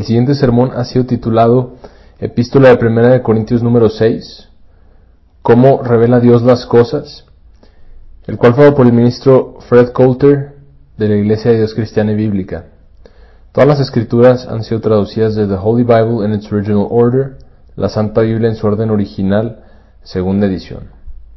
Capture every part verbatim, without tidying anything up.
siguiente sermón ha sido titulado Epístola de Primera de Corintios número seis, ¿Cómo revela Dios las cosas?, el cual fue dado por el ministro Fred Coulter de la Iglesia de Dios Cristiana y Bíblica. Todas las escrituras han sido traducidas de The Holy Bible in its original order, la Santa Biblia en su orden original, segunda edición.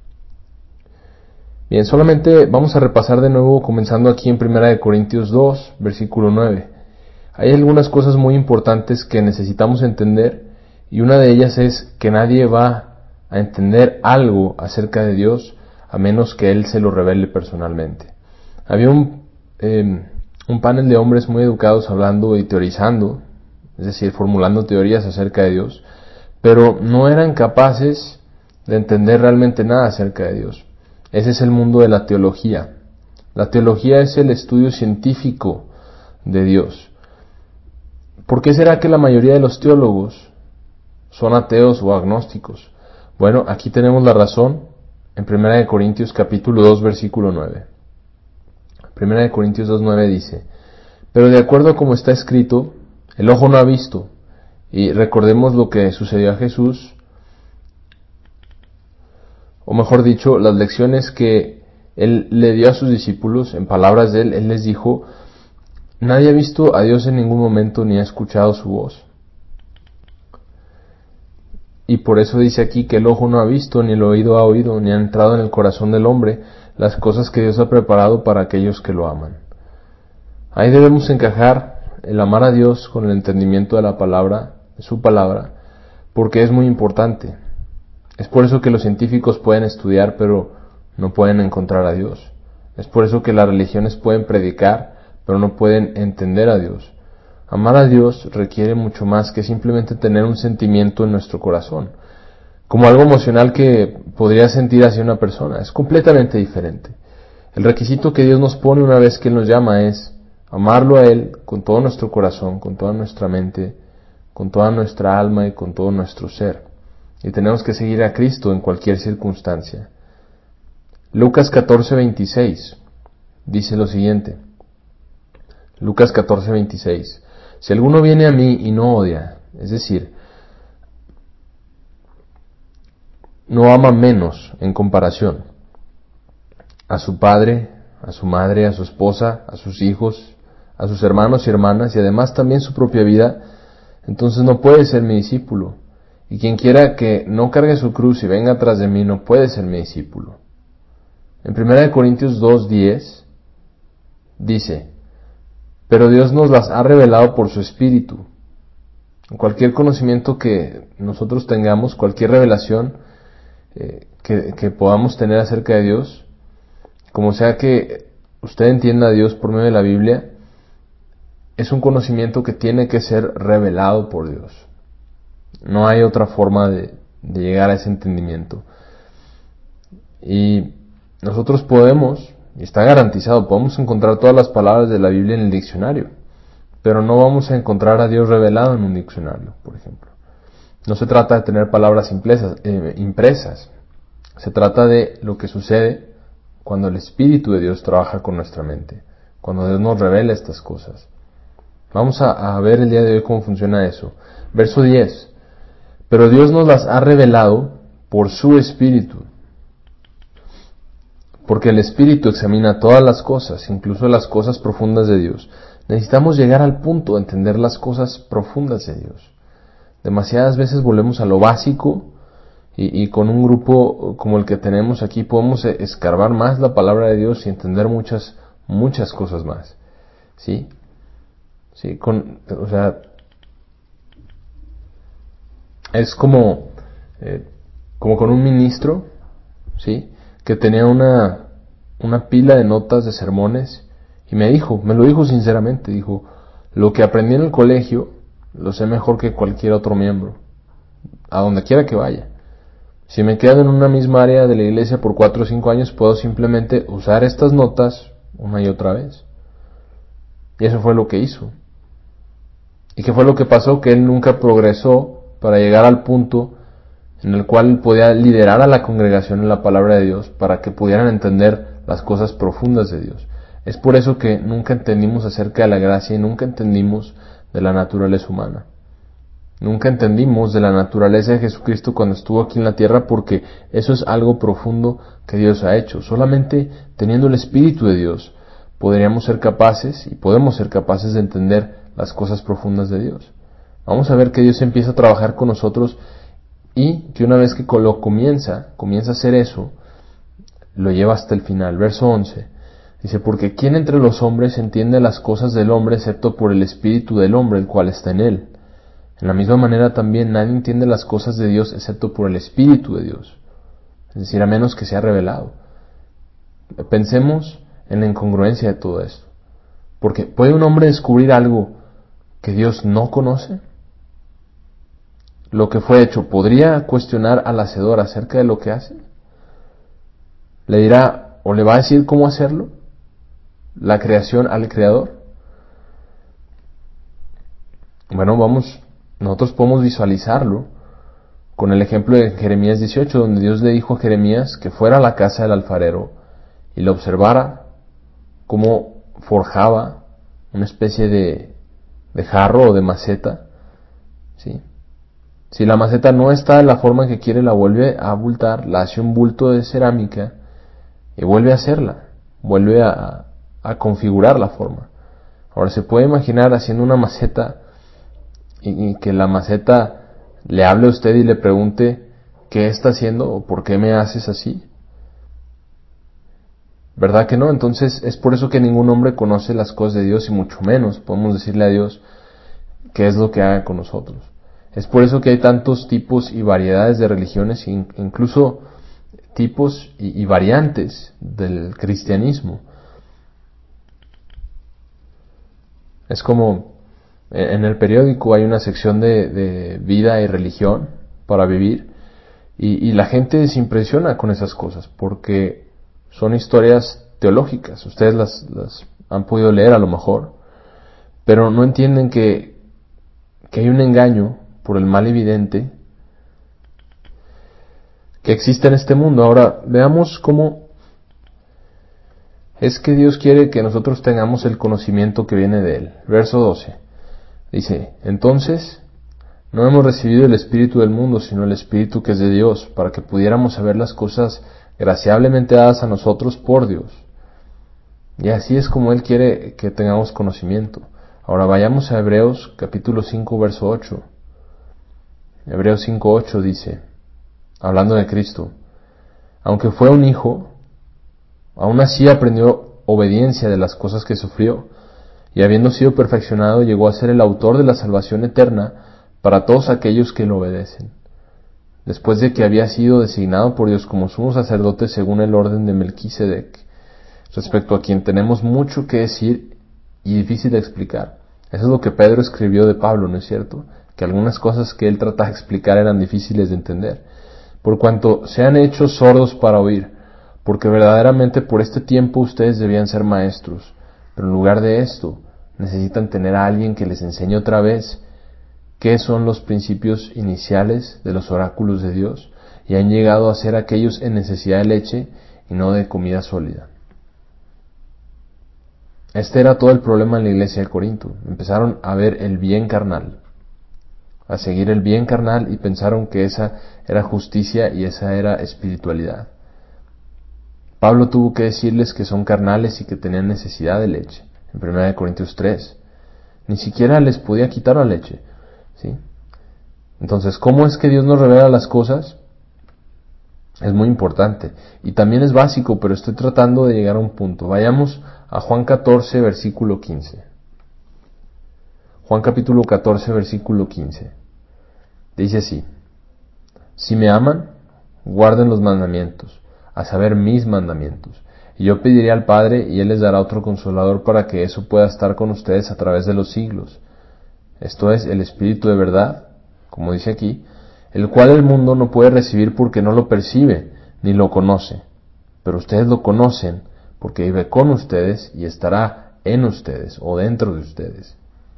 Bien, solamente vamos a repasar de nuevo, comenzando aquí en Primera de Corintios dos, versículo nueve. Hay algunas cosas muy importantes que necesitamos entender, y una de ellas es que nadie va a entender algo acerca de Dios a menos que Él se lo revele personalmente. Había un, eh, un panel de hombres muy educados hablando y teorizando, es decir, formulando teorías acerca de Dios, pero no eran capaces de entender realmente nada acerca de Dios. Ese es el mundo de la teología. La teología es el estudio científico de Dios. ¿Por qué será que la mayoría de los teólogos son ateos o agnósticos? Bueno, aquí tenemos la razón en Primera de Corintios capítulo dos, versículo nueve. Primera de Corintios dos, nueve dice: pero de acuerdo a como está escrito, el ojo no ha visto. Y recordemos lo que sucedió a Jesús, o mejor dicho, las lecciones que Él le dio a sus discípulos. En palabras de Él, Él les dijo: nadie ha visto a Dios en ningún momento, ni ha escuchado su voz. Y por eso dice aquí que el ojo no ha visto, ni el oído ha oído, ni ha entrado en el corazón del hombre las cosas que Dios ha preparado para aquellos que lo aman. Ahí debemos encajar el amar a Dios con el entendimiento de la palabra, de su palabra, porque es muy importante. Es por eso que los científicos pueden estudiar, pero no pueden encontrar a Dios. Es por eso que las religiones pueden predicar, pero no pueden entender a Dios. Amar a Dios requiere mucho más que simplemente tener un sentimiento en nuestro corazón, como algo emocional que podría sentir hacia una persona. Es completamente diferente. El requisito que Dios nos pone una vez que Él nos llama es amarlo a Él con todo nuestro corazón, con toda nuestra mente, con toda nuestra alma y con todo nuestro ser. Y tenemos que seguir a Cristo en cualquier circunstancia. Lucas catorce, veintiséis dice lo siguiente. Lucas catorce, veintiséis. Si alguno viene a mí y no odia, es decir, no ama menos en comparación a su padre, a su madre, a su esposa, a sus hijos, a sus hermanos y hermanas, y además también su propia vida, entonces no puede ser mi discípulo. Y quien quiera que no cargue su cruz y venga tras de mí no puede ser mi discípulo. En Primera de Corintios dos, diez dice: pero Dios nos las ha revelado por su Espíritu. Cualquier conocimiento que nosotros tengamos, cualquier revelación eh, que, que podamos tener acerca de Dios, como sea que usted entienda a Dios por medio de la Biblia, es un conocimiento que tiene que ser revelado por Dios. No hay otra forma de, de llegar a ese entendimiento. Y nosotros podemos, y está garantizado, podemos encontrar todas las palabras de la Biblia en el diccionario, pero no vamos a encontrar a Dios revelado en un diccionario, por ejemplo. No se trata de tener palabras impresas, eh, impresas. Se trata de lo que sucede cuando el Espíritu de Dios trabaja con nuestra mente, cuando Dios nos revela estas cosas. Vamos a, a ver el día de hoy cómo funciona eso. Verso diez. Pero Dios nos las ha revelado por su Espíritu. Porque el Espíritu examina todas las cosas, incluso las cosas profundas de Dios. Necesitamos llegar al punto de entender las cosas profundas de Dios. Demasiadas veces volvemos a lo básico y, y con un grupo como el que tenemos aquí podemos escarbar más la palabra de Dios y entender muchas, muchas cosas más. ¿Sí? Sí, con, o sea, es como, eh, como con un ministro, ¿sí?, que tenía una, una pila de notas de sermones y me dijo, me lo dijo sinceramente, dijo: lo que aprendí en el colegio lo sé mejor que cualquier otro miembro, a donde quiera que vaya. Si me quedo en una misma área de la iglesia por cuatro o cinco años, puedo simplemente usar estas notas una y otra vez. Y eso fue lo que hizo. ¿Y qué fue lo que pasó? Que él nunca progresó para llegar al punto en el cual podía liderar a la congregación en la palabra de Dios para que pudieran entender las cosas profundas de Dios. Es por eso que nunca entendimos acerca de la gracia y nunca entendimos de la naturaleza humana. Nunca entendimos de la naturaleza de Jesucristo cuando estuvo aquí en la tierra, porque eso es algo profundo que Dios ha hecho. Solamente teniendo el Espíritu de Dios podríamos ser capaces y podemos ser capaces de entender las cosas profundas de Dios. Vamos a ver que Dios empieza a trabajar con nosotros y que una vez que lo comienza, comienza a hacer eso, lo lleva hasta el final. Verso once dice: porque ¿quién entre los hombres entiende las cosas del hombre excepto por el Espíritu del hombre, el cual está en él? En la misma manera también nadie entiende las cosas de Dios excepto por el Espíritu de Dios, es decir, a menos que sea revelado. Pensemos en la incongruencia de todo esto, porque ¿puede un hombre descubrir algo que Dios no conoce? Lo que fue hecho, ¿podría cuestionar al hacedor acerca de lo que hace? ¿Le dirá o le va a decir cómo hacerlo? ¿La creación al creador? Bueno, vamos, nosotros podemos visualizarlo con el ejemplo de Jeremías dieciocho, donde Dios le dijo a Jeremías que fuera a la casa del alfarero y lo observara cómo forjaba una especie de, de jarro o de maceta, ¿sí? Si la maceta no está en la forma que quiere, la vuelve a abultar, la hace un bulto de cerámica y vuelve a hacerla, vuelve a, a configurar la forma. Ahora, se puede imaginar haciendo una maceta y, y que la maceta le hable a usted y le pregunte qué está haciendo o por qué me haces así. ¿Verdad que no? Entonces es por eso que ningún hombre conoce las cosas de Dios, y mucho menos podemos decirle a Dios qué es lo que haga con nosotros. Es por eso que hay tantos tipos y variedades de religiones, incluso tipos y, y variantes del cristianismo. Es como en el periódico hay una sección de, de vida y religión para vivir, y, y la gente se impresiona con esas cosas porque son historias teológicas. Ustedes las, las han podido leer a lo mejor, pero no entienden que, que hay un engaño por el mal evidente que existe en este mundo. Ahora veamos cómo es que Dios quiere que nosotros tengamos el conocimiento que viene de Él. Verso doce dice: entonces no hemos recibido el espíritu del mundo, sino el espíritu que es de Dios, para que pudiéramos saber las cosas graciablemente dadas a nosotros por Dios. Y así es como Él quiere que tengamos conocimiento. Ahora vayamos a Hebreos capítulo cinco, verso ocho. Hebreos cinco, ocho dice, hablando de Cristo: aunque fue un hijo, aún así aprendió obediencia de las cosas que sufrió, y habiendo sido perfeccionado llegó a ser el autor de la salvación eterna para todos aquellos que lo obedecen, después de que había sido designado por Dios como sumo sacerdote según el orden de Melquisedec, respecto a quien tenemos mucho que decir y difícil de explicar. Eso es lo que Pedro escribió de Pablo, ¿no es cierto? Que algunas cosas que él trataba de explicar eran difíciles de entender. Por cuanto se han hecho sordos para oír, porque verdaderamente por este tiempo ustedes debían ser maestros, pero en lugar de esto necesitan tener a alguien que les enseñe otra vez qué son los principios iniciales de los oráculos de Dios, y han llegado a ser aquellos en necesidad de leche y no de comida sólida. Este era todo el problema en la iglesia de Corinto. Empezaron a ver el bien carnal, a seguir el bien carnal, y pensaron que esa era justicia y esa era espiritualidad. Pablo tuvo que decirles que son carnales y que tenían necesidad de leche, en primera de Corintios tres. Ni siquiera les podía quitar la leche, ¿sí? Entonces, ¿cómo es que Dios nos revela las cosas? Es muy importante y también es básico, pero estoy tratando de llegar a un punto. Vayamos a Juan catorce, versículo quince. Juan capítulo catorce, versículo quince. Dice así: si me aman, guarden los mandamientos, a saber, mis mandamientos. Y yo pediré al Padre, y Él les dará otro consolador para que eso pueda estar con ustedes a través de los siglos. Esto es el Espíritu de verdad, como dice aquí, el cual el mundo no puede recibir porque no lo percibe ni lo conoce. Pero ustedes lo conocen porque vive con ustedes y estará en ustedes o dentro de ustedes.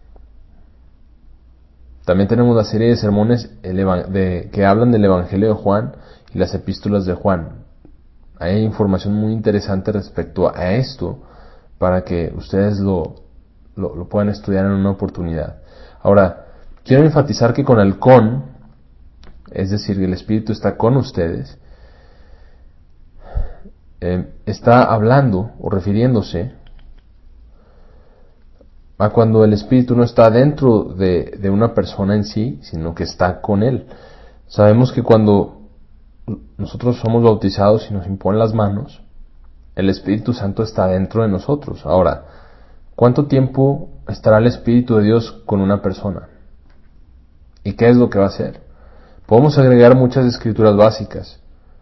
También tenemos la serie de sermones de, que hablan del Evangelio de Juan y las epístolas de Juan. Hay información muy interesante respecto a esto para que ustedes lo, lo, lo puedan estudiar en una oportunidad. Ahora, quiero enfatizar que con el con, es decir, el Espíritu está con ustedes, eh, está hablando o refiriéndose a cuando el Espíritu no está dentro de, de una persona en sí, sino que está con él. Sabemos que cuando nosotros somos bautizados y nos imponen las manos, el Espíritu Santo está dentro de nosotros. Ahora, ¿cuánto tiempo estará el Espíritu de Dios con una persona? ¿Y qué es lo que va a hacer? Podemos agregar muchas escrituras básicas.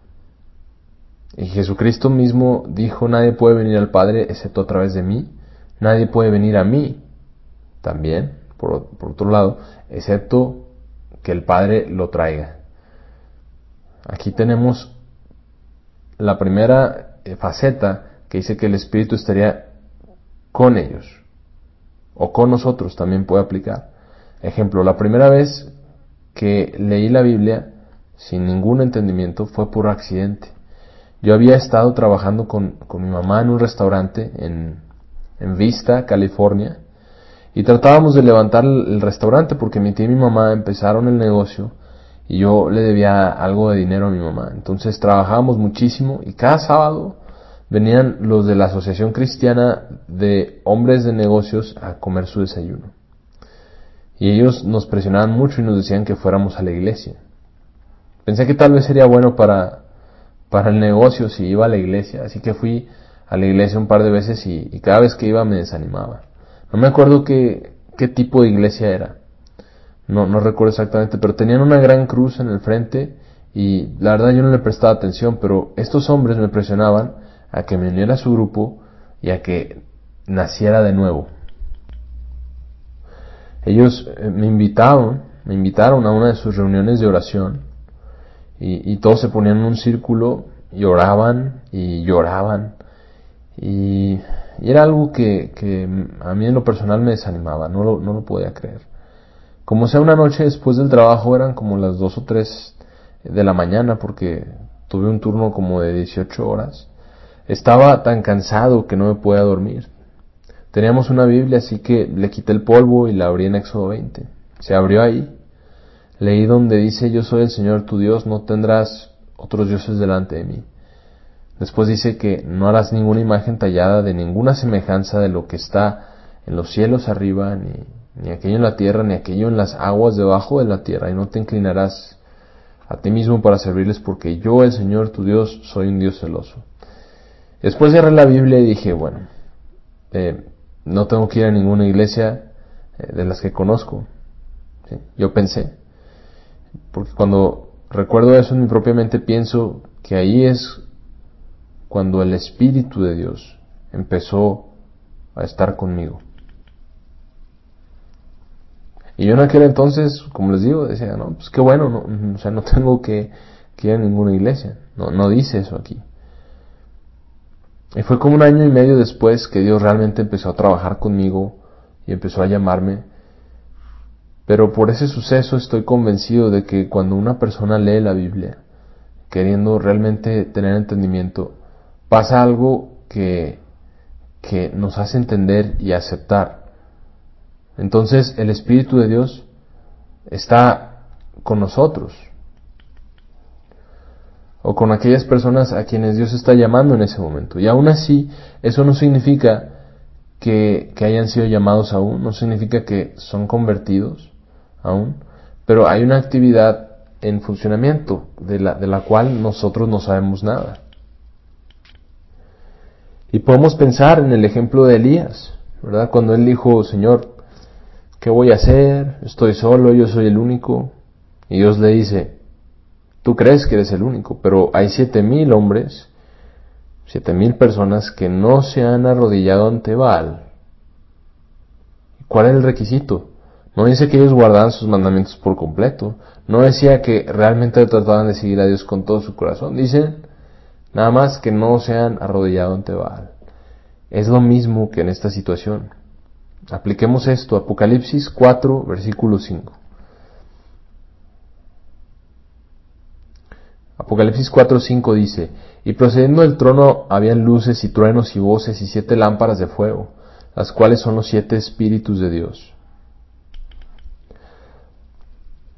Y Jesucristo mismo dijo, nadie puede venir al Padre excepto a través de mí. Nadie puede venir a mí también, por, por otro lado, excepto que el Padre lo traiga. Aquí tenemos la primera faceta que dice que el Espíritu estaría con ellos, o con nosotros también puede aplicar. Ejemplo, la primera vez que leí la Biblia sin ningún entendimiento fue por accidente. Yo había estado trabajando con, con mi mamá en un restaurante en, en Vista, California, y tratábamos de levantar el, el restaurante porque mi tía y mi mamá empezaron el negocio y yo le debía algo de dinero a mi mamá. Entonces trabajábamos muchísimo y cada sábado venían los de la Asociación Cristiana de Hombres de Negocios a comer su desayuno. Y ellos nos presionaban mucho y nos decían que fuéramos a la iglesia. Pensé que tal vez sería bueno para, para el negocio si iba a la iglesia, así que fui a la iglesia un par de veces y, y cada vez que iba me desanimaba. No me acuerdo qué, qué tipo de iglesia era, no, no recuerdo exactamente, pero tenían una gran cruz en el frente y la verdad yo no le prestaba atención, pero estos hombres me presionaban a que me uniera a su grupo y a que naciera de nuevo. Ellos me invitaron, me invitaron a una de sus reuniones de oración y, y todos se ponían en un círculo y oraban y lloraban y, y era algo que, que a mí en lo personal me desanimaba, no lo, no lo podía creer. Como sea, una noche después del trabajo eran como las dos o tres de la mañana porque tuve un turno como de dieciocho horas. Estaba tan cansado que no me podía dormir. Teníamos una Biblia, así que le quité el polvo y la abrí en Éxodo veinte. Se abrió ahí. Leí donde dice, yo soy el Señor tu Dios, no tendrás otros dioses delante de mí. Después dice que no harás ninguna imagen tallada de ninguna semejanza de lo que está en los cielos arriba, ni, ni aquello en la tierra, ni aquello en las aguas debajo de la tierra, y no te inclinarás a ti mismo para servirles, porque yo, el Señor tu Dios, soy un Dios celoso. Después cerré la Biblia y dije, bueno, eh, no tengo que ir a ninguna iglesia eh, de las que conozco. ¿Sí? Yo pensé, porque cuando recuerdo eso en mi propia mente pienso que ahí es cuando el Espíritu de Dios empezó a estar conmigo. Y yo en aquel entonces, como les digo, decía, no, pues qué bueno, no, o sea, no tengo que, que ir a ninguna iglesia. No, no dice eso aquí. Y fue como un año y medio después que Dios realmente empezó a trabajar conmigo y empezó a llamarme. Pero por ese suceso estoy convencido de que cuando una persona lee la Biblia, queriendo realmente tener entendimiento, pasa algo que, que nos hace entender y aceptar. Entonces el Espíritu de Dios está con nosotros, o con aquellas personas a quienes Dios está llamando en ese momento. Y aún así, eso no significa que, que hayan sido llamados aún, no significa que son convertidos aún, pero hay una actividad en funcionamiento de la, de la cual nosotros no sabemos nada. Y podemos pensar en el ejemplo de Elías, ¿verdad? Cuando él dijo, Señor, ¿qué voy a hacer? Estoy solo, yo soy el único. Y Dios le dice, tú crees que eres el único, pero hay siete mil hombres, siete mil personas que no se han arrodillado ante Baal. ¿Cuál es el requisito? No dice que ellos guardaban sus mandamientos por completo. No decía que realmente trataban de seguir a Dios con todo su corazón. Dicen nada más que no se han arrodillado ante Baal. Es lo mismo que en esta situación. Apliquemos esto, Apocalipsis cuatro, versículo cinco. Apocalipsis cuatro cinco dice, y procediendo del trono habían luces y truenos y voces y siete lámparas de fuego, las cuales son los siete espíritus de Dios.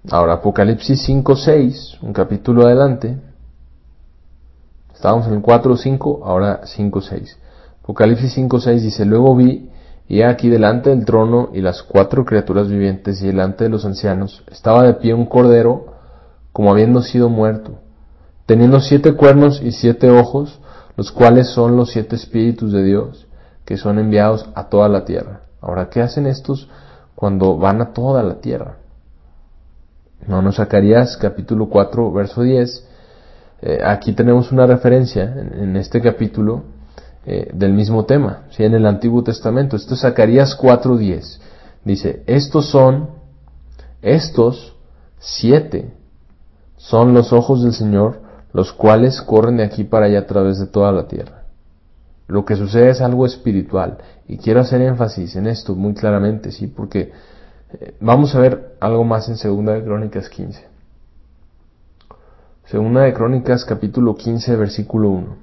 Ahora, Apocalipsis cinco seis, un capítulo adelante. Estábamos en el cuatro cinco, ahora cinco seis. Apocalipsis cinco seis dice: luego vi, y he aquí delante del trono y las cuatro criaturas vivientes y delante de los ancianos, estaba de pie un cordero como habiendo sido muerto, teniendo siete cuernos y siete ojos, los cuales son los siete espíritus de Dios, que son enviados a toda la tierra. Ahora, ¿qué hacen estos cuando van a toda la tierra? No, no, Zacarías capítulo cuatro, verso diez, eh, aquí tenemos una referencia en, en este capítulo eh, del mismo tema, ¿sí? En el Antiguo Testamento. Esto es Zacarías cuatro diez. Dice: estos son, estos siete, son los ojos del Señor, los cuales corren de aquí para allá a través de toda la tierra. Lo que sucede es algo espiritual, y quiero hacer énfasis en esto muy claramente, sí, porque eh, vamos a ver algo más en Segunda de Crónicas quince. Segunda de Crónicas capítulo quince, versículo uno.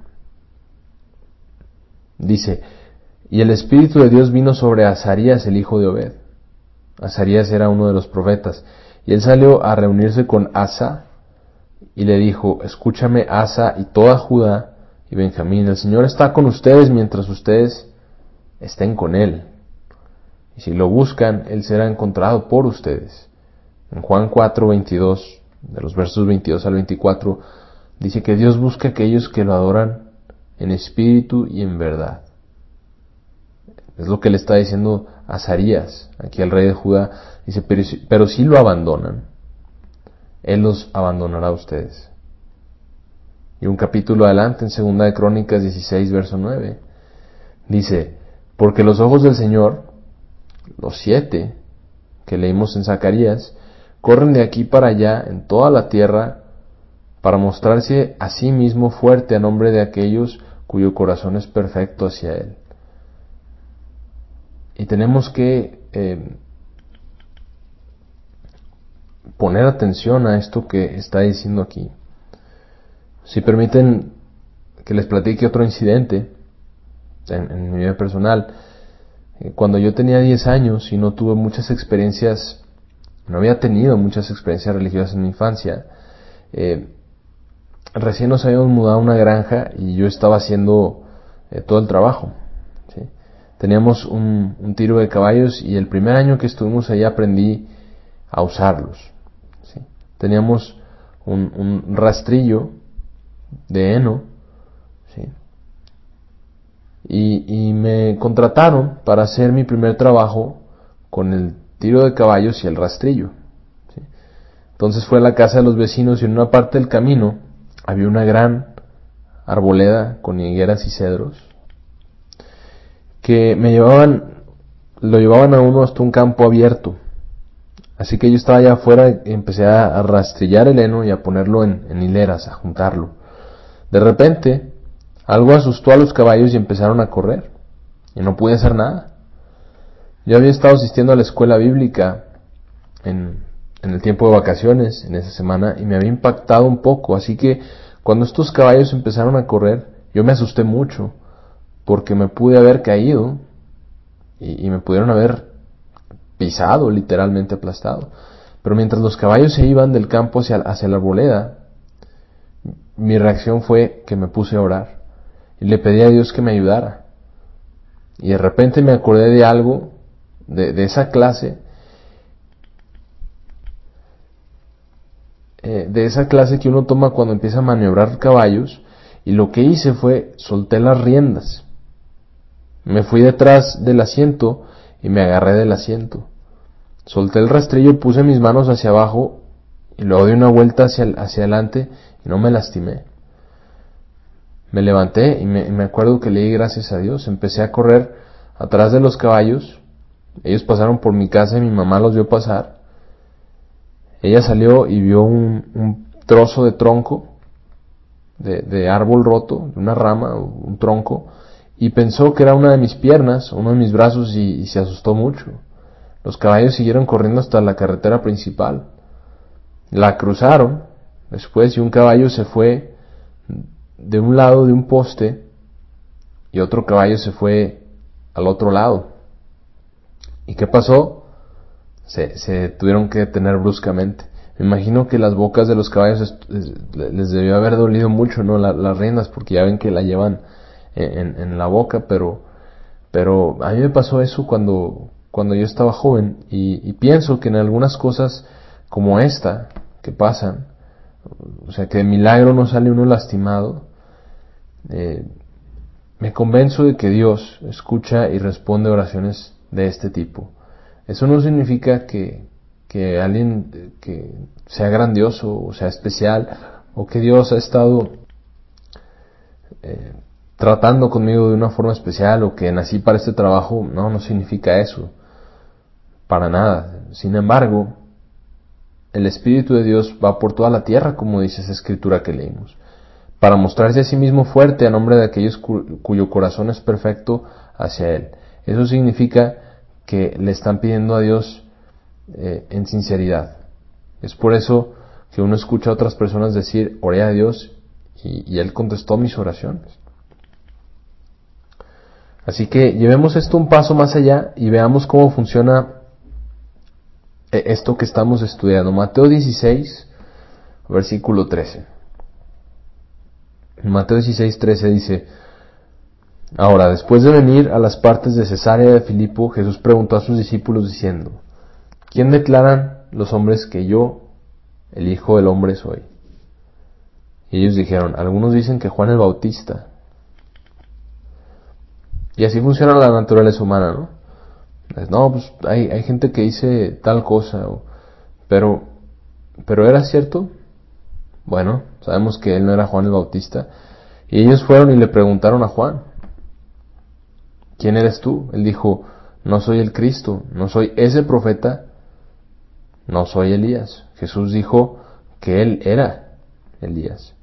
Dice: y el Espíritu de Dios vino sobre Azarías, el hijo de Obed. Azarías era uno de los profetas, y él salió a reunirse con Asa, y le dijo: escúchame, Asa y toda Judá y Benjamín, el Señor está con ustedes mientras ustedes estén con Él. Y si lo buscan, Él será encontrado por ustedes. En Juan cuatro veintidós, de los versos veintidós al veinticuatro, dice que Dios busca a aquellos que lo adoran en espíritu y en verdad. Es lo que le está diciendo Azarías, aquí al rey de Judá. Dice: pero si, pero si lo abandonan, Él los abandonará a ustedes. Y un capítulo adelante, en Segunda de Crónicas dieciséis, verso nueve, dice: porque los ojos del Señor, los siete que leímos en Zacarías, corren de aquí para allá en toda la tierra para mostrarse a sí mismo fuerte a nombre de aquellos cuyo corazón es perfecto hacia Él. Y tenemos que eh, poner atención a esto que está diciendo aquí. Si permiten que les platique otro incidente en, en mi vida personal. Eh, cuando yo tenía diez años y no tuve muchas experiencias, no había tenido muchas experiencias religiosas en mi infancia, eh, recién nos habíamos mudado a una granja y yo estaba haciendo eh, todo el trabajo, ¿sí? Teníamos un, un tiro de caballos y el primer año que estuvimos ahí aprendí a usarlos, ¿sí? Teníamos un, un rastrillo de heno, ¿sí? Y, y me contrataron para hacer mi primer trabajo con el tiro de caballos y el rastrillo, ¿sí? Entonces fue a la casa de los vecinos y en una parte del camino había una gran arboleda con higueras y cedros que me llevaban, lo llevaban a uno hasta un campo abierto. Así que yo estaba allá afuera y empecé a rastrillar el heno y a ponerlo en, en hileras, a juntarlo. De repente, algo asustó a los caballos y empezaron a correr, y no pude hacer nada. Yo había estado asistiendo a la escuela bíblica en, en el tiempo de vacaciones, en esa semana, y me había impactado un poco, así que cuando estos caballos empezaron a correr, yo me asusté mucho, porque me pude haber caído, y, y me pudieron haber pisado, literalmente aplastado. Pero mientras los caballos se iban del campo hacia, hacia la arboleda, mi reacción fue que me puse a orar, y le pedí a Dios que me ayudara. Y de repente me acordé de algo, de, de esa clase, eh, de esa clase que uno toma cuando empieza a maniobrar caballos, y lo que hice fue, solté las riendas. Me fui detrás del asiento y me agarré del asiento. Solté el rastrillo, puse mis manos hacia abajo y luego di una vuelta hacia, hacia adelante y no me lastimé. Me levanté y me, y me acuerdo que le di gracias a Dios. Empecé a correr atrás de los caballos. Ellos pasaron por mi casa y mi mamá los vio pasar. Ella salió y vio un, un trozo de tronco, de, de árbol roto, de una rama, un tronco, y pensó que era una de mis piernas, uno de mis brazos, y, y se asustó mucho. Los caballos siguieron corriendo hasta la carretera principal. La cruzaron después y un caballo se fue de un lado de un poste y otro caballo se fue al otro lado. ¿Y qué pasó? Se, se tuvieron que detener bruscamente. Me imagino que las bocas de los caballos les debió haber dolido mucho, ¿no? Las, las riendas, porque ya ven que la llevan en, en, en la boca, pero, pero a mí me pasó eso cuando, cuando yo estaba joven, y, y pienso que en algunas cosas como esta que pasan, o sea, que de milagro no sale uno lastimado, eh, me convenzo de que Dios escucha y responde oraciones de este tipo. Eso no significa que, que alguien que sea grandioso o sea especial, o que Dios ha estado eh, tratando conmigo de una forma especial, o que nací para este trabajo. No, no significa eso, para nada. Sin embargo, el Espíritu de Dios va por toda la tierra, como dice esa escritura que leímos, para mostrarse a sí mismo fuerte a nombre de aquellos cu- cuyo corazón es perfecto hacia Él. Eso significa que le están pidiendo a Dios eh, en sinceridad. Es por eso que uno escucha a otras personas decir, oré a Dios y, y Él contestó mis oraciones. Así que llevemos esto un paso más allá y veamos cómo funciona esto que estamos estudiando. Mateo dieciséis, versículo trece. En Mateo dieciséis, trece dice: Ahora, después de venir a las partes de Cesarea de Filipo, Jesús preguntó a sus discípulos diciendo: ¿Quién declaran los hombres que yo, el Hijo del Hombre, soy? Y ellos dijeron: algunos dicen que Juan el Bautista. Y así funciona la naturaleza humana, ¿no? No, pues hay, hay gente que dice tal cosa, o, pero, pero ¿era cierto? Bueno, sabemos que él no era Juan el Bautista. Y ellos fueron y le preguntaron a Juan: ¿quién eres tú? Él dijo: no soy el Cristo, no soy ese profeta, no soy Elías. Jesús dijo que él era Elías.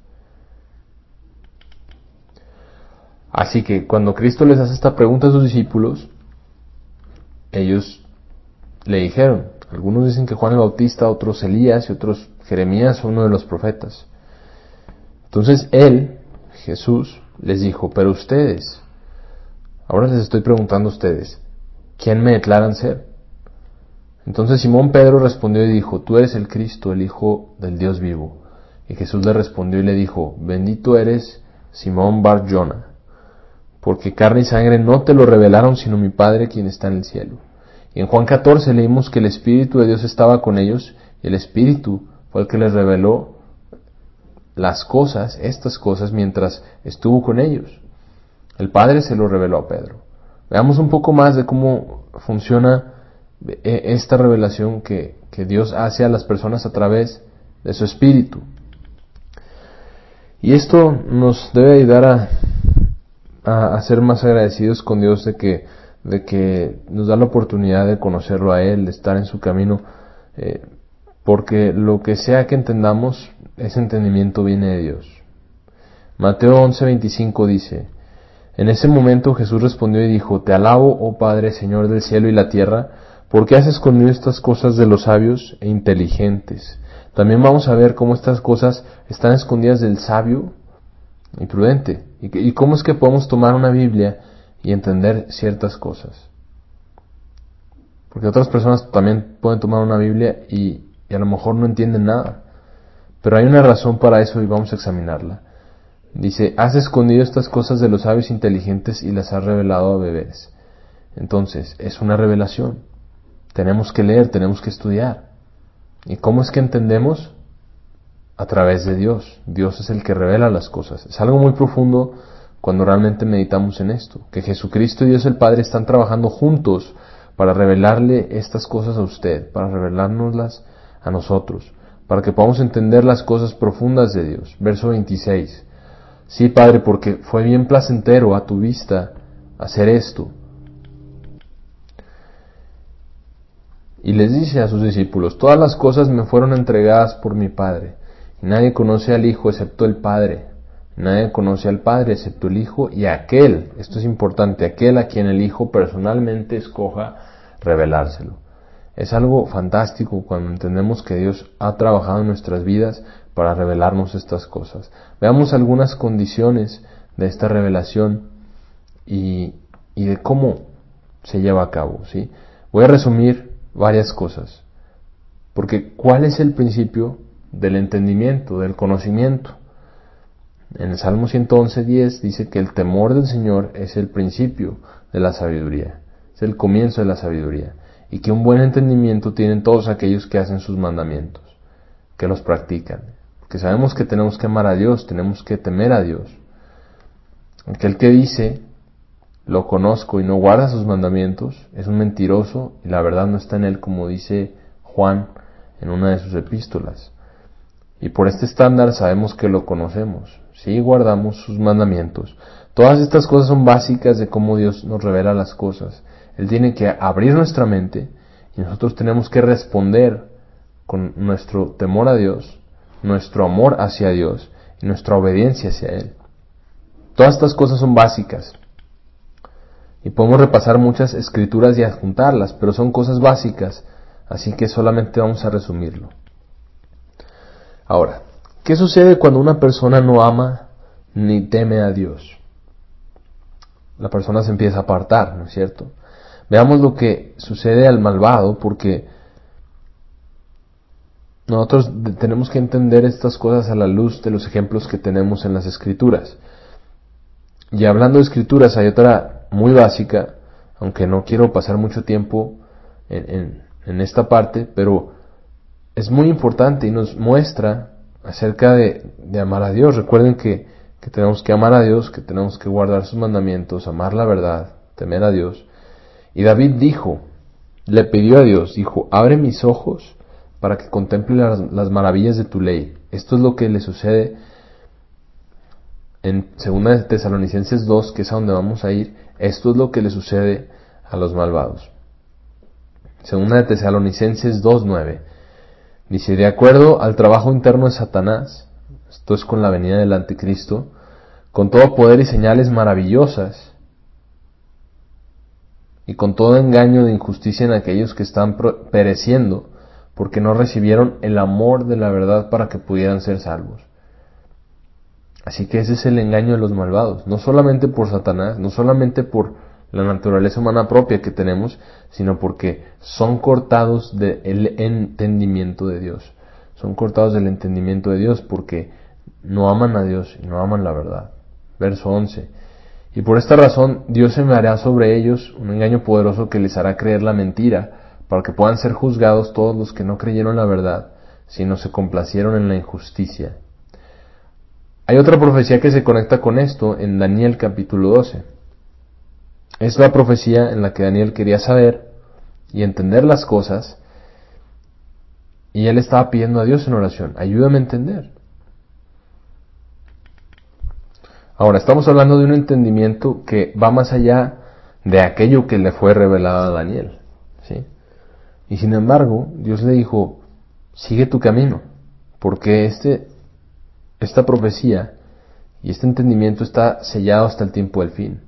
Así que cuando Cristo les hace esta pregunta a sus discípulos, ellos le dijeron, algunos dicen que Juan el Bautista, otros Elías y otros Jeremías, uno de los profetas. Entonces él, Jesús, les dijo: pero ustedes, ahora les estoy preguntando a ustedes, ¿quién me declaran ser? Entonces Simón Pedro respondió y dijo: tú eres el Cristo, el Hijo del Dios vivo. Y Jesús le respondió y le dijo: bendito eres, Simón Bar-Jona, porque carne y sangre no te lo revelaron, sino mi Padre quien está en el cielo. Y en Juan catorce leímos que el Espíritu de Dios estaba con ellos, y el Espíritu fue el que les reveló las cosas, estas cosas, mientras estuvo con ellos. El Padre se lo reveló a Pedro. Veamos un poco más de cómo funciona esta revelación que, que Dios hace a las personas a través de su Espíritu. Y esto nos debe ayudar a, a, a ser más agradecidos con Dios de que, de que nos da la oportunidad de conocerlo a Él, de estar en su camino, eh, porque lo que sea que entendamos, ese entendimiento viene de Dios. Mateo once veinticinco dice: en ese momento Jesús respondió y dijo: te alabo, oh Padre, Señor del cielo y la tierra, porque has escondido estas cosas de los sabios e inteligentes. También vamos a ver cómo estas cosas están escondidas del sabio y prudente, y, y cómo es que podemos tomar una Biblia y entender ciertas cosas. Porque otras personas también pueden tomar una Biblia y, y a lo mejor no entienden nada, pero hay una razón para eso y vamos a examinarla. Dice: has escondido estas cosas de los sabios inteligentes y las has revelado a bebés. Entonces, es una revelación. Tenemos que leer, tenemos que estudiar. ¿Y cómo es que entendemos? A través de Dios. Dios es el que revela las cosas. Es algo muy profundo cuando realmente meditamos en esto, que Jesucristo y Dios el Padre están trabajando juntos para revelarle estas cosas a usted, para revelárnoslas a nosotros, para que podamos entender las cosas profundas de Dios. Verso veintiséis. Sí, Padre, porque fue bien placentero a tu vista hacer esto. Y les dice a sus discípulos: todas las cosas me fueron entregadas por mi Padre, y nadie conoce al Hijo excepto el Padre, nadie conoce al Padre excepto el Hijo y aquel, esto es importante, aquel a quien el Hijo personalmente escoja revelárselo. Es algo fantástico cuando entendemos que Dios ha trabajado en nuestras vidas para revelarnos estas cosas. Veamos algunas condiciones de esta revelación y, y de cómo se lleva a cabo, ¿sí? Voy a resumir varias cosas Porque ¿cuál es el principio del entendimiento, del conocimiento? En el Salmo ciento once, diez dice que el temor del Señor es el principio de la sabiduría, es el comienzo de la sabiduría, y que un buen entendimiento tienen todos aquellos que hacen sus mandamientos, que los practican. Porque sabemos que tenemos que amar a Dios, tenemos que temer a Dios. Aquel que dice, lo conozco y no guarda sus mandamientos, es un mentiroso y la verdad no está en él, como dice Juan en una de sus epístolas. Y por este estándar sabemos que lo conocemos, si guardamos sus mandamientos. Todas estas cosas son básicas de cómo Dios nos revela las cosas. Él tiene que abrir nuestra mente y nosotros tenemos que responder con nuestro temor a Dios, nuestro amor hacia Dios y nuestra obediencia hacia Él. Todas estas cosas son básicas. Y podemos repasar muchas escrituras y adjuntarlas, pero son cosas básicas, así que solamente vamos a resumirlo. Ahora, ¿qué sucede cuando una persona no ama ni teme a Dios? La persona se empieza a apartar, ¿no es cierto? Veamos lo que sucede al malvado, porque nosotros tenemos que entender estas cosas a la luz de los ejemplos que tenemos en las Escrituras. Y hablando de Escrituras, hay otra muy básica, aunque no quiero pasar mucho tiempo en, en, en esta parte, pero es muy importante y nos muestra acerca de, de amar a Dios. Recuerden que, que tenemos que amar a Dios, que tenemos que guardar sus mandamientos, amar la verdad, temer a Dios. Y David dijo, le pidió a Dios, dijo, abre mis ojos para que contemple las, las maravillas de tu ley. Esto es lo que le sucede en segunda de Tesalonicenses dos, que es a donde vamos a ir. Esto es lo que le sucede a los malvados. segunda de Tesalonicenses dos, nueve. Dice, de acuerdo al trabajo interno de Satanás, esto es con la venida del anticristo, con todo poder y señales maravillosas, y con todo engaño de injusticia en aquellos que están pereciendo, porque no recibieron el amor de la verdad para que pudieran ser salvos. Así que ese es el engaño de los malvados, no solamente por Satanás, no solamente por la naturaleza humana propia que tenemos, sino porque son cortados del entendimiento de Dios. Son cortados del entendimiento de Dios porque no aman a Dios y no aman la verdad. Verso once. Y por esta razón Dios enviará sobre ellos un engaño poderoso que les hará creer la mentira, para que puedan ser juzgados todos los que no creyeron la verdad, sino se complacieron en la injusticia. Hay otra profecía que se conecta con esto en Daniel capítulo doce. Es la profecía en la que Daniel quería saber y entender las cosas, y él estaba pidiendo a Dios en oración, ayúdame a entender. Ahora, estamos hablando de un entendimiento que va más allá de aquello que le fue revelado a Daniel, ¿sí? Y sin embargo, Dios le dijo, sigue tu camino, porque este, esta profecía y este entendimiento está sellado hasta el tiempo del fin.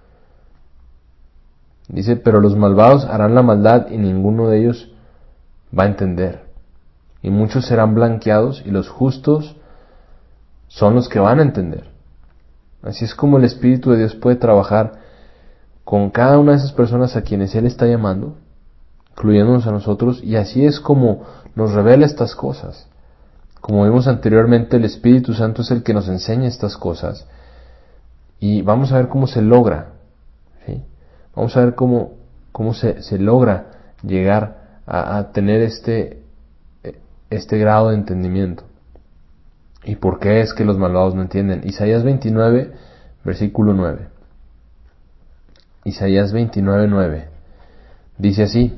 Dice, pero los malvados harán la maldad y ninguno de ellos va a entender. Y muchos serán blanqueados y los justos son los que van a entender. Así es como el Espíritu de Dios puede trabajar con cada una de esas personas a quienes Él está llamando, incluyéndonos a nosotros, y así es como nos revela estas cosas. Como vimos anteriormente, el Espíritu Santo es el que nos enseña estas cosas, y vamos a ver cómo se logra, ¿sí? Vamos a ver cómo, cómo se, se logra llegar a, a tener este, este grado de entendimiento. ¿Y por qué es que los malvados no entienden? Isaías veintinueve, versículo nueve. Isaías veintinueve, nueve. Dice así: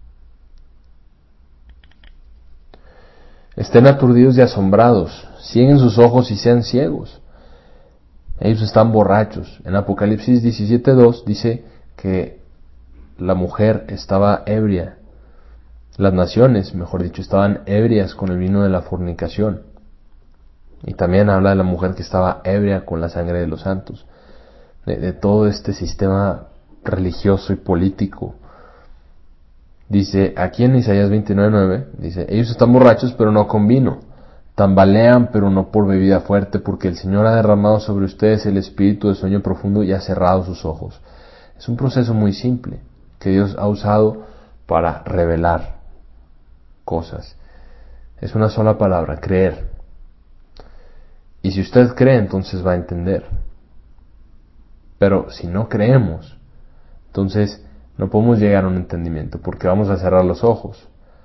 estén aturdidos y asombrados, cieguen sus ojos y sean ciegos. Ellos están borrachos. En Apocalipsis diecisiete, dos dice que la mujer estaba ebria. Las naciones, mejor dicho, estaban ebrias con el vino de la fornicación. Y también habla de la mujer que estaba ebria con la sangre de los santos. De, de todo este sistema religioso y político. Dice aquí en Isaías veintinueve, nueve, dice, ellos están borrachos pero no con vino, tambalean pero no por bebida fuerte, porque el Señor ha derramado sobre ustedes el espíritu de sueño profundo y ha cerrado sus ojos. Es un proceso muy simple que Dios ha usado para revelar cosas. Es una sola palabra, creer. Y si usted cree, entonces va a entender. Pero si no creemos, entonces no podemos llegar a un entendimiento, porque vamos a cerrar los ojos.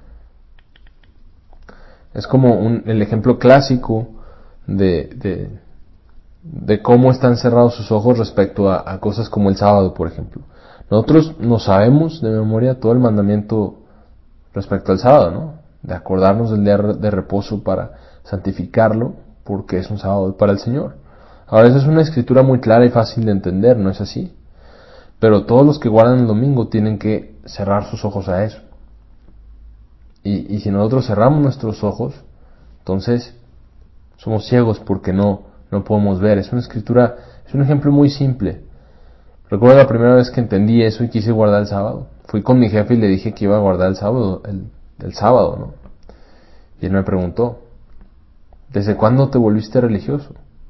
Es como un, el ejemplo clásico de, de, de cómo están cerrados sus ojos respecto a, a cosas como el sábado, por ejemplo. Nosotros no sabemos de memoria todo el mandamiento respecto al sábado, ¿no? De acordarnos del día de reposo para santificarlo, porque es un sábado para el Señor. Ahora, esa es una escritura muy clara y fácil de entender, ¿no es así? Pero todos los que guardan el domingo tienen que cerrar sus ojos a eso. Y, y si nosotros cerramos nuestros ojos, entonces somos ciegos porque no, no podemos ver. Es una escritura, es un ejemplo muy simple. Recuerdo la primera vez que entendí eso y quise guardar el sábado. Fui con mi jefe y le dije que iba a guardar el sábado, el, el sábado, ¿no? Y él me preguntó, ¿desde cuándo te volviste religioso?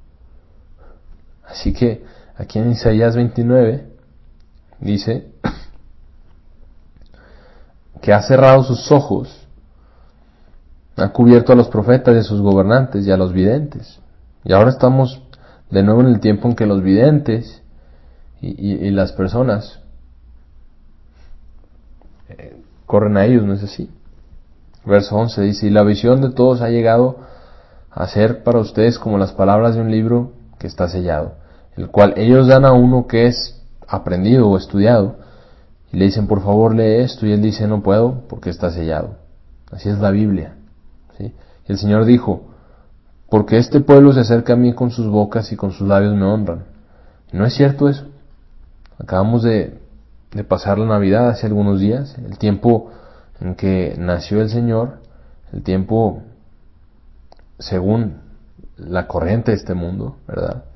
Así que aquí en Isaías veintinueve dice que ha cerrado sus ojos, ha cubierto a los profetas y a sus gobernantes y a los videntes. Y ahora estamos de nuevo en el tiempo en que los videntes y, y, y las personas eh, corren a ellos, ¿no es así? Verso once dice, y la visión de todos ha llegado a ser para ustedes como las palabras de un libro que está sellado, el cual ellos dan a uno que es aprendido o estudiado, y le dicen, por favor lee esto, y él dice, no puedo porque está sellado. Así es la Biblia, ¿sí? Y el Señor dijo, porque este pueblo se acerca a mí con sus bocas y con sus labios me honran. ¿Y no es cierto eso? Acabamos de, de pasar la Navidad hace algunos días, el tiempo en que nació el Señor, el tiempo según la corriente de este mundo, ¿verdad?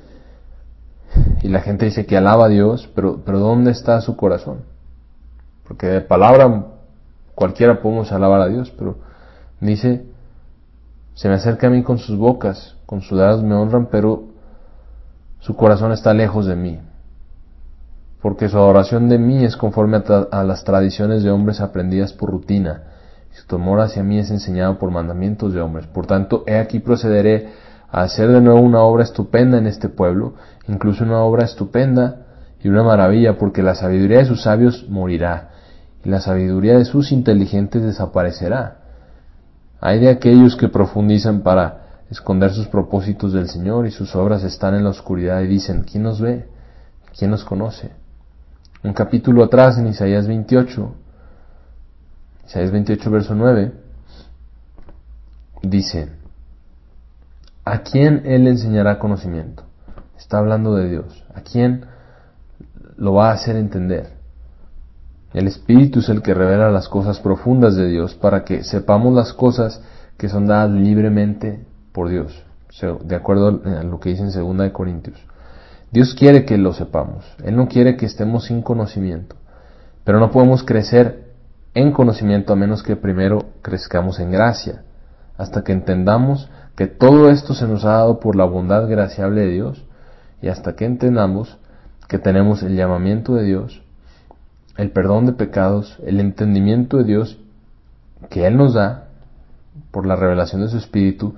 Y la gente dice que alaba a Dios, pero, pero ¿dónde está su corazón? Porque de palabra cualquiera podemos alabar a Dios, pero dice, se me acerca a mí con sus bocas, con sus labios me honran, pero su corazón está lejos de mí. Porque su adoración de mí es conforme a, tra- a las tradiciones de hombres aprendidas por rutina, y su temor hacia mí es enseñado por mandamientos de hombres. Por tanto, he aquí procederé a hacer de nuevo una obra estupenda en este pueblo, incluso una obra estupenda y una maravilla, porque la sabiduría de sus sabios morirá, y la sabiduría de sus inteligentes desaparecerá. Hay de aquellos que profundizan para esconder sus propósitos del Señor, y sus obras están en la oscuridad, y dicen, ¿quién nos ve? ¿Quién nos conoce? Un capítulo atrás, en Isaías veintiocho, Isaías veintiocho, verso nueve, dice, ¿a quién Él enseñará conocimiento? Está hablando de Dios. ¿A quién lo va a hacer entender? El Espíritu es el que revela las cosas profundas de Dios para que sepamos las cosas que son dadas libremente por Dios, de acuerdo a lo que dice en segunda de Corintios. Dios quiere que lo sepamos. Él no quiere que estemos sin conocimiento. Pero no podemos crecer en conocimiento a menos que primero crezcamos en gracia, hasta que entendamos que todo esto se nos ha dado por la bondad graciable de Dios, y hasta que entendamos que tenemos el llamamiento de Dios, el perdón de pecados, el entendimiento de Dios que Él nos da por la revelación de su Espíritu,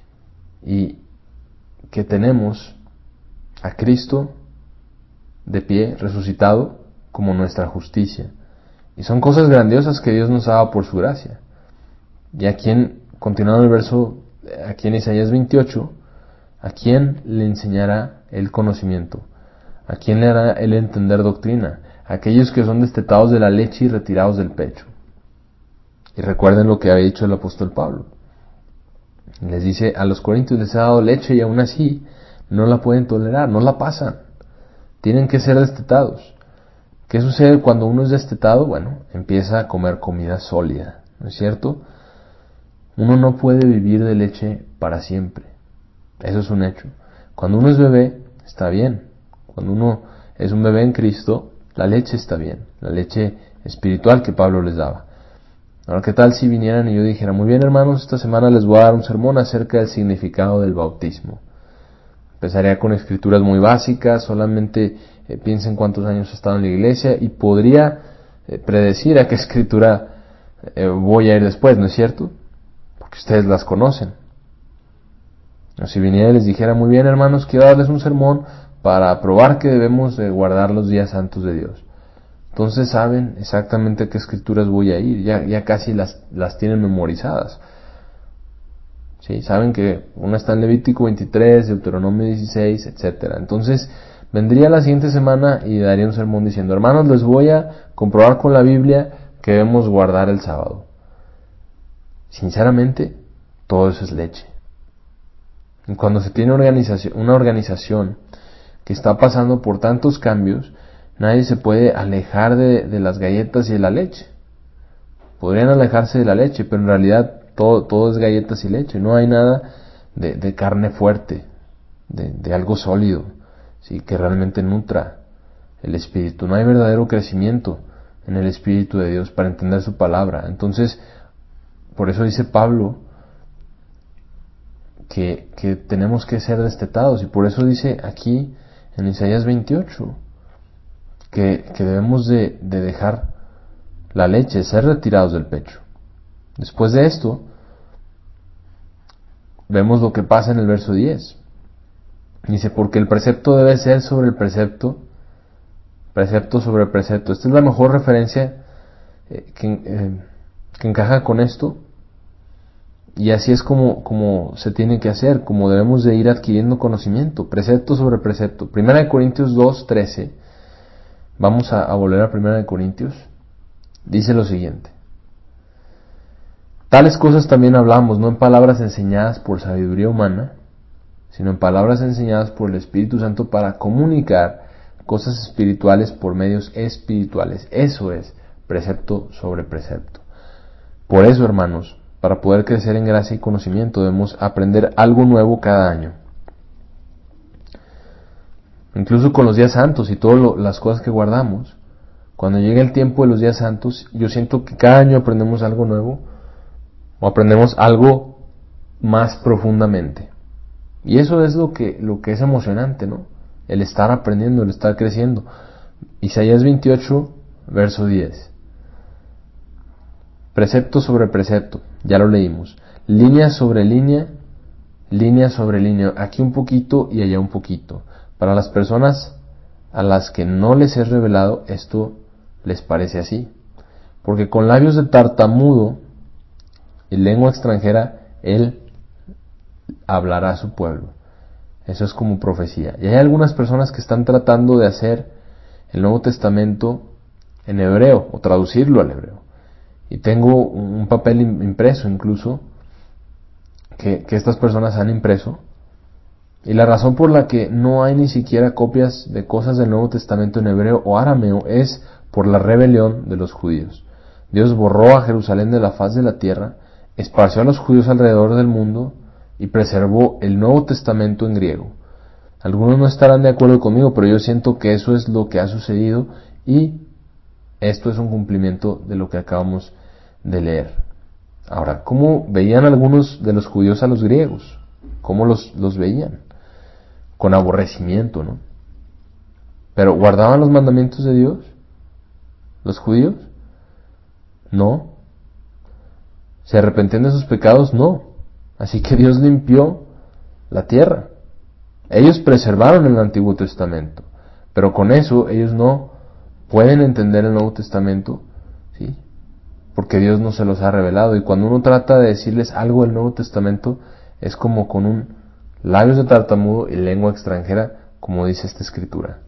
y que tenemos a Cristo de pie, resucitado, como nuestra justicia. Y son cosas grandiosas que Dios nos ha dado por su gracia. Y aquí en, continuando el verso, aquí en Isaías veintiocho, ¿a quién le enseñará el conocimiento? ¿A quién le hará él entender doctrina? A aquellos que son destetados de la leche y retirados del pecho. Y recuerden lo que había dicho el apóstol Pablo. Les dice, a los corintios les ha dado leche y aún así no la pueden tolerar, no la pasan. Tienen que ser destetados. ¿Qué sucede cuando uno es destetado? Bueno, empieza a comer comida sólida, ¿no es cierto? Uno no puede vivir de leche para siempre. Eso es un hecho. Cuando uno es bebé, está bien. Cuando uno es un bebé en Cristo, la leche está bien. La leche espiritual que Pablo les daba. Ahora, ¿qué tal si vinieran y yo dijera, muy bien hermanos, esta semana les voy a dar un sermón acerca del significado del bautismo? Empezaría con escrituras muy básicas, solamente eh, piensen cuántos años he estado en la iglesia y podría eh, predecir a qué escritura eh, voy a ir después, ¿no es cierto? que ustedes las conocen. O si viniera y les dijera, muy bien hermanos, quiero darles un sermón para probar que debemos de guardar los días santos de Dios. Entonces saben exactamente a qué escrituras voy a ir, ya, ya casi las, las tienen memorizadas. ¿Sí? Saben que una está en Levítico veintitrés, Deuteronomio dieciséis, etcétera. Entonces vendría la siguiente semana y daría un sermón diciendo, hermanos, les voy a comprobar con la Biblia que debemos guardar el sábado. Sinceramente, todo eso es leche. Y cuando se tiene organización, una organización que está pasando por tantos cambios, nadie se puede alejar de, de las galletas y de la leche. Podrían alejarse de la leche, pero en realidad todo, todo es galletas y leche. No hay nada de, de carne fuerte, de, de algo sólido, ¿sí? Que realmente nutra el espíritu. No hay verdadero crecimiento en el espíritu de Dios para entender su palabra. Entonces, por eso dice Pablo que, que tenemos que ser destetados, y por eso dice aquí en Isaías veintiocho que, que debemos de, de dejar la leche, ser retirados del pecho. Después de esto, vemos lo que pasa en el verso diez. Dice, porque el precepto debe ser sobre el precepto, precepto sobre precepto. Esta es la mejor referencia eh, que, eh, que encaja con esto. Y así es como, como se tiene que hacer, como debemos de ir adquiriendo conocimiento, precepto sobre precepto. Primera de Corintios dos, trece, vamos a, a volver a Primera de Corintios, dice lo siguiente. Tales cosas también hablamos, no en palabras enseñadas por sabiduría humana, sino en palabras enseñadas por el Espíritu Santo para comunicar cosas espirituales por medios espirituales. Eso es precepto sobre precepto. Por eso, hermanos, para poder crecer en gracia y conocimiento debemos aprender algo nuevo cada año. Incluso con los días santos y todas las cosas que guardamos, cuando llegue el tiempo de los días santos, yo siento que cada año aprendemos algo nuevo o aprendemos algo más profundamente. Y eso es lo que, lo que es emocionante, ¿no? El estar aprendiendo, el estar creciendo. Isaías veintiocho, verso diez. Precepto sobre precepto, ya lo leímos. Línea sobre línea, línea sobre línea. Aquí un poquito y allá un poquito. Para las personas a las que no les es revelado, esto les parece así. Porque con labios de tartamudo y lengua extranjera, él hablará a su pueblo. Eso es como profecía. Y hay algunas personas que están tratando de hacer el Nuevo Testamento en hebreo o traducirlo al hebreo. Y tengo un papel impreso incluso que, que estas personas han impreso. Y la razón por la que no hay ni siquiera copias de cosas del Nuevo Testamento en hebreo o arameo es por la rebelión de los judíos. Dios borró a Jerusalén de la faz de la tierra, esparció a los judíos alrededor del mundo y preservó el Nuevo Testamento en griego. Algunos no estarán de acuerdo conmigo, pero yo siento que eso es lo que ha sucedido y esto es un cumplimiento de lo que acabamos de leer. Ahora, ¿cómo veían algunos de los judíos a los griegos? ¿Cómo los, los veían? Con aborrecimiento, ¿no? ¿Pero guardaban los mandamientos de Dios? ¿Los judíos? No. ¿Se arrepentían de sus pecados? No. Así que Dios limpió la tierra. Ellos preservaron el Antiguo Testamento, pero con eso ellos no pueden entender el Nuevo Testamento, ¿sí? Porque Dios no se los ha revelado. Y cuando uno trata de decirles algo del Nuevo Testamento, es como con un labios de tartamudo y lengua extranjera, como dice esta escritura.